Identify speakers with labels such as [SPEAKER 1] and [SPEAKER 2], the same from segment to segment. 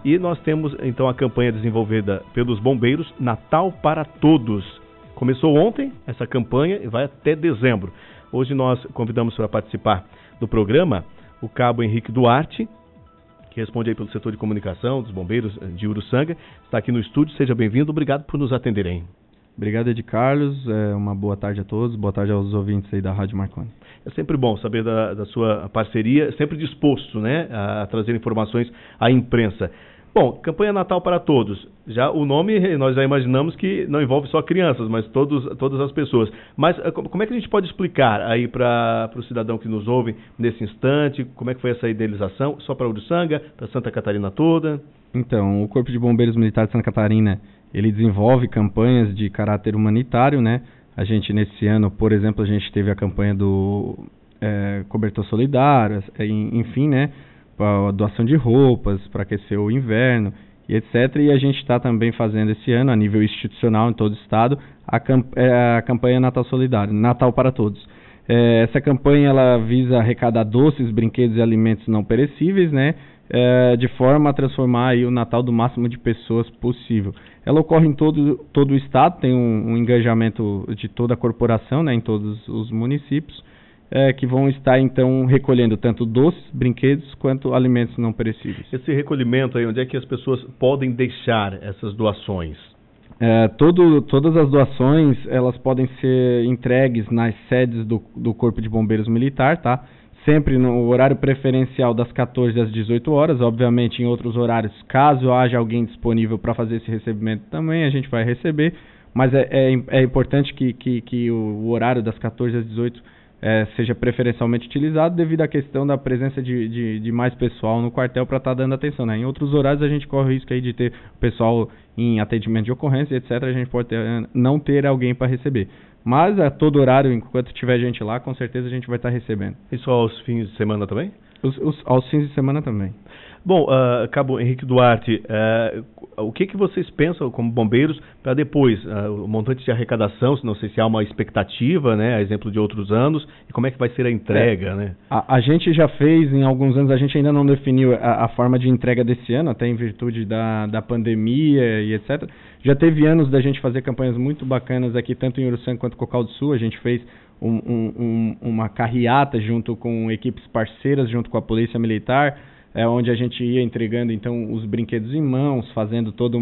[SPEAKER 1] E nós temos então a campanha desenvolvida pelos bombeiros, Natal para Todos. Começou ontem essa campanha e vai até dezembro. Hoje nós convidamos para participar do programa o Cabo Henrique Duarte, que responde aí pelo setor de comunicação dos bombeiros de Uruçanga. Está aqui no estúdio, seja bem-vindo, obrigado por nos atenderem.
[SPEAKER 2] Obrigado, Ed Carlos, uma boa tarde a todos, boa tarde aos ouvintes aí da Rádio Marconi.
[SPEAKER 1] É sempre bom saber da sua parceria, sempre disposto, né, a trazer informações à imprensa. Bom, campanha Natal para Todos, já o nome nós já imaginamos que não envolve só crianças, mas todas as pessoas. Mas como é que a gente pode explicar aí para o cidadão que nos ouve nesse instante, como é que foi essa idealização, só para Uruçanga, para Santa Catarina toda?
[SPEAKER 2] Então, o Corpo de Bombeiros Militar de Santa Catarina, ele desenvolve campanhas de caráter humanitário, né? A gente, nesse ano, por exemplo, a gente teve a campanha do cobertor solidário, enfim, né? A doação de roupas para aquecer o inverno e etc. E a gente está também fazendo esse ano, a nível institucional em todo o estado, a campanha Natal Solidário, Natal para Todos. Essa campanha ela visa arrecadar doces, brinquedos e alimentos não perecíveis, né? De forma a transformar aí o Natal do máximo de pessoas possível. Ela ocorre em todo o estado, tem um engajamento de toda a corporação, né, em todos os municípios, que vão estar então recolhendo tanto doces, brinquedos, quanto alimentos não perecíveis.
[SPEAKER 1] Esse recolhimento aí, onde é que as pessoas podem deixar essas doações?
[SPEAKER 2] Todas as doações, elas podem ser entregues nas sedes do Corpo de Bombeiros Militar, tá? Sempre no horário preferencial das 14 às 18 horas, obviamente em outros horários, caso haja alguém disponível para fazer esse recebimento também, a gente vai receber, mas é importante que o horário das 14 às 18 seja preferencialmente utilizado devido à questão da presença de mais pessoal no quartel para estar dando atenção, né? Em outros horários a gente corre o risco aí de ter pessoal em atendimento de ocorrência, etc. A gente pode não ter alguém para receber. Mas a todo horário, enquanto tiver gente lá, com certeza a gente vai estar recebendo.
[SPEAKER 1] Isso aos fins de semana também?
[SPEAKER 2] Aos fins de semana também.
[SPEAKER 1] Bom, Cabo Henrique Duarte, o que vocês pensam como bombeiros para depois, o montante de arrecadação, não sei se há uma expectativa, né, a exemplo de outros anos, e como é que vai ser a entrega, né?
[SPEAKER 2] A gente já fez, em alguns anos, a gente ainda não definiu a forma de entrega desse ano, até em virtude da pandemia e etc. Já teve anos da gente fazer campanhas muito bacanas aqui, tanto em Uruçanga quanto em Cocal do Sul. A gente fez uma carreata junto com equipes parceiras, junto com a Polícia Militar, onde a gente ia entregando então os brinquedos em mãos, fazendo toda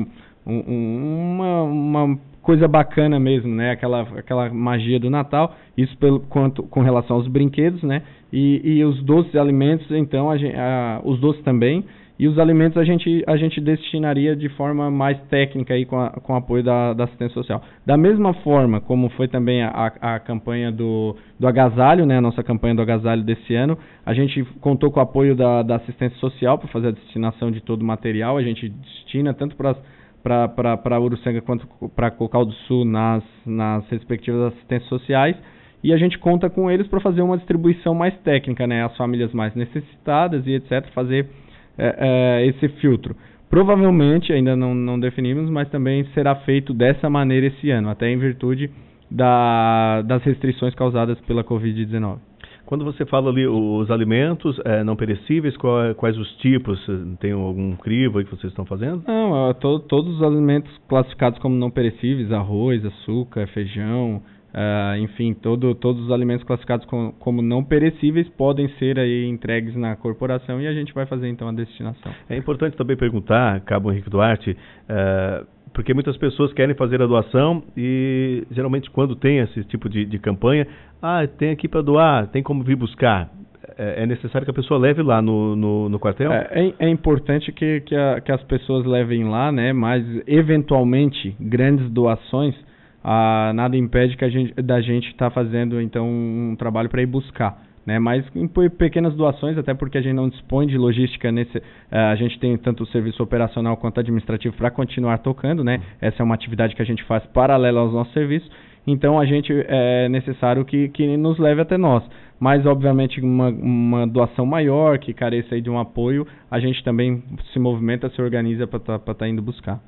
[SPEAKER 2] uma coisa bacana mesmo, né? Aquela magia do Natal, isso com relação aos brinquedos, né? E os doces alimentos, então, os doces também, e os alimentos a gente destinaria de forma mais técnica aí com apoio da assistência social. Da mesma forma como foi também a campanha do agasalho, né, a nossa campanha do agasalho desse ano, a gente contou com o apoio da assistência social para fazer a destinação de todo o material. A gente destina tanto para Uruçanga quanto para Cocal do Sul nas respectivas assistências sociais. E a gente conta com eles para fazer uma distribuição mais técnica, né, às famílias mais necessitadas e etc., fazer esse filtro. Provavelmente, ainda não definimos, mas também será feito dessa maneira esse ano, até em virtude das restrições causadas pela Covid-19.
[SPEAKER 1] Quando você fala ali os alimentos não perecíveis, quais os tipos? Tem algum crivo aí que vocês estão fazendo?
[SPEAKER 2] Não, todos os alimentos classificados como não perecíveis, arroz, açúcar, feijão, enfim, todos os alimentos classificados como não perecíveis podem ser aí entregues na corporação e a gente vai fazer então a destinação. É
[SPEAKER 1] importante também perguntar, Cabo Henrique Duarte, porque muitas pessoas querem fazer a doação e geralmente quando tem esse tipo de campanha, tem aqui para doar, tem como vir buscar. É necessário que a pessoa leve lá no quartel?
[SPEAKER 2] É importante que as pessoas levem lá, né? Mas eventualmente grandes doações, nada impede da gente estar fazendo então um trabalho para ir buscar, né? Mas em pequenas doações, até porque a gente não dispõe de logística a gente tem tanto o serviço operacional quanto administrativo para continuar tocando, né? Essa é uma atividade que a gente faz paralela aos nossos serviços, então a gente é necessário que nos leve até nós. Mas obviamente uma doação maior, que careça aí de um apoio, a gente também se movimenta, se organiza para estar indo buscar.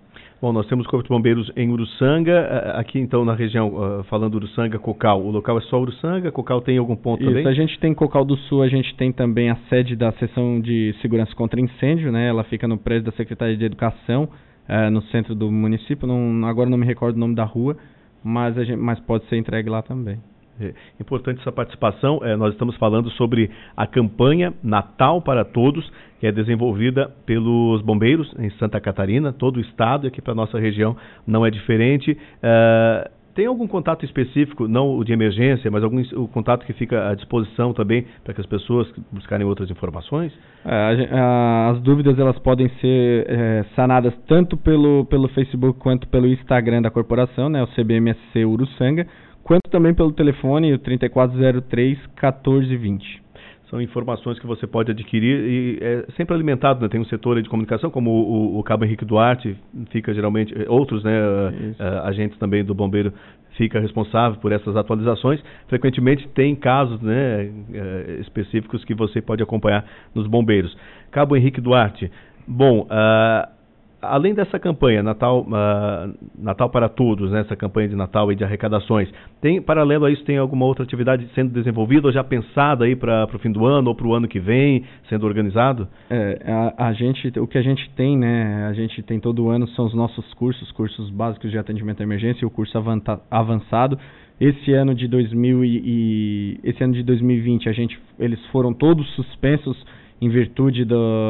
[SPEAKER 1] Bom, nós temos o Corpo de Bombeiros em Uruçanga, aqui então na região, falando Uruçanga, Cocal, o local é só Uruçanga, Cocal tem algum ponto também?
[SPEAKER 2] Isso, a gente tem Cocal do Sul, a gente tem também a sede da Seção de Segurança contra Incêndio, né? Ela fica no prédio da Secretaria de Educação, no centro do município, agora não me recordo o nome da rua, mas pode ser entregue lá também.
[SPEAKER 1] Importante essa participação. Nós estamos falando sobre a campanha Natal para Todos, que é desenvolvida pelos bombeiros em Santa Catarina, todo o estado, e aqui para a nossa região não é diferente. Tem algum contato específico, não o de emergência, mas o contato que fica à disposição também para que as pessoas buscarem outras informações?
[SPEAKER 2] As dúvidas elas podem ser sanadas tanto pelo Facebook quanto pelo Instagram da corporação, né, o CBMSC Uruçanga, quanto também pelo telefone, o 3403-1420.
[SPEAKER 1] São informações que você pode adquirir e é sempre alimentado, né? Tem um setor de comunicação, como o Cabo Henrique Duarte, fica geralmente, outros, né, agentes também do bombeiro, fica responsável por essas atualizações. Frequentemente tem casos, né, específicos que você pode acompanhar nos bombeiros. Cabo Henrique Duarte, bom, além dessa campanha Natal para Todos, né, essa campanha de Natal e de arrecadações, paralelo a isso, tem alguma outra atividade sendo desenvolvida ou já pensada aí para o fim do ano ou para o ano que vem, sendo organizado?
[SPEAKER 2] O que a gente tem, né, a gente tem todo ano são os nossos cursos básicos de atendimento à emergência e o curso avançado. Esse ano de 2020 eles foram todos suspensos em virtude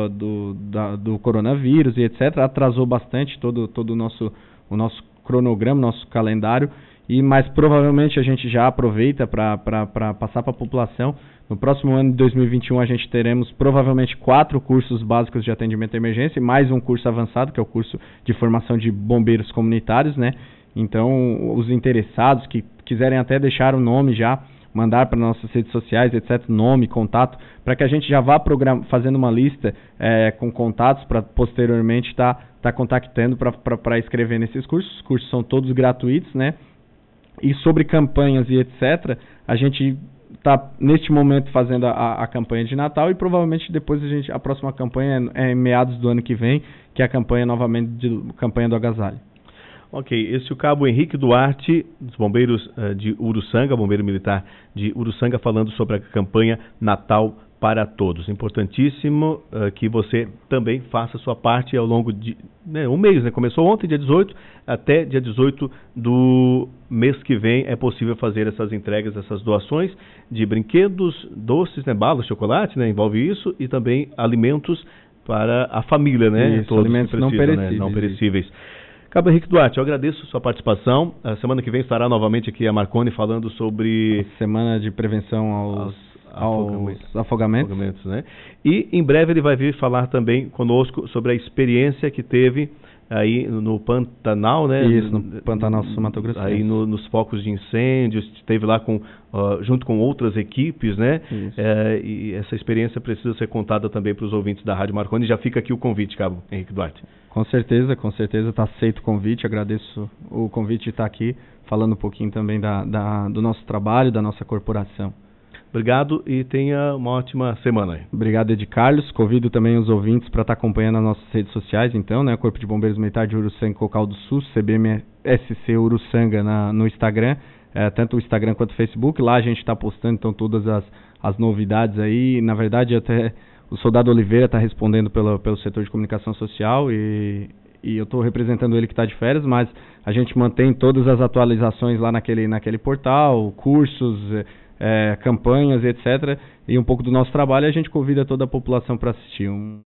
[SPEAKER 2] do coronavírus e etc. Atrasou bastante todo o nosso cronograma, nosso calendário, mas provavelmente a gente já aproveita para passar para a população. No próximo ano de 2021 a gente teremos provavelmente 4 cursos básicos de atendimento à emergência e mais um curso avançado, que é o curso de formação de bombeiros comunitários, né? Então, os interessados que quiserem até deixar o nome já, mandar para nossas redes sociais, etc., nome, contato, para que a gente já vá fazendo uma lista com contatos para posteriormente estar contactando para escrever nesses cursos. Os cursos são todos gratuitos, né? E sobre campanhas e etc., a gente está neste momento fazendo a campanha de Natal e provavelmente depois a próxima campanha é em meados do ano que vem, que é a campanha novamente campanha do agasalho.
[SPEAKER 1] Ok, esse é o Cabo Henrique Duarte, dos bombeiros de Uruçanga, bombeiro militar de Uruçanga, falando sobre a campanha Natal para Todos. Importantíssimo que você também faça a sua parte ao longo de um mês, né? Começou ontem, dia 18, até dia 18 do mês que vem é possível fazer essas entregas, essas doações de brinquedos, doces, né? Balas, chocolate, né? Envolve isso, e também alimentos para a família, né?
[SPEAKER 2] Isso, todos alimentos não perecíveis.
[SPEAKER 1] Né? Não perecíveis. Cabo Henrique Duarte, eu agradeço sua participação. A semana que vem estará novamente aqui a Marconi falando sobre...
[SPEAKER 2] A semana de prevenção aos afogamentos.
[SPEAKER 1] Né? E em breve ele vai vir falar também conosco sobre a experiência que teve aí no Pantanal, né?
[SPEAKER 2] Isso, no Pantanal Sul-Mato-Grosso.
[SPEAKER 1] Aí nos focos de incêndios, esteve lá junto com outras equipes, né? E essa experiência precisa ser contada também para os ouvintes da Rádio Marconi. Já fica aqui o convite, Cabo Henrique Duarte.
[SPEAKER 2] Com certeza está aceito o convite. Agradeço o convite de estar aqui falando um pouquinho também do nosso trabalho, da nossa corporação.
[SPEAKER 1] Obrigado e tenha uma ótima semana aí.
[SPEAKER 2] Obrigado, Ed Carlos. Convido também os ouvintes para estar acompanhando as nossas redes sociais, então, né? Corpo de Bombeiros Militar de Uruçanga, Cocal do Sul, CBMSC Uruçanga no Instagram, tanto o Instagram quanto o Facebook. Lá a gente está postando então todas as novidades aí. Na verdade, até o Soldado Oliveira está respondendo pelo setor de comunicação social e eu estou representando ele que está de férias, mas a gente mantém todas as atualizações lá naquele portal, cursos, campanhas, etc. E um pouco do nosso trabalho, a gente convida toda a população para assistir.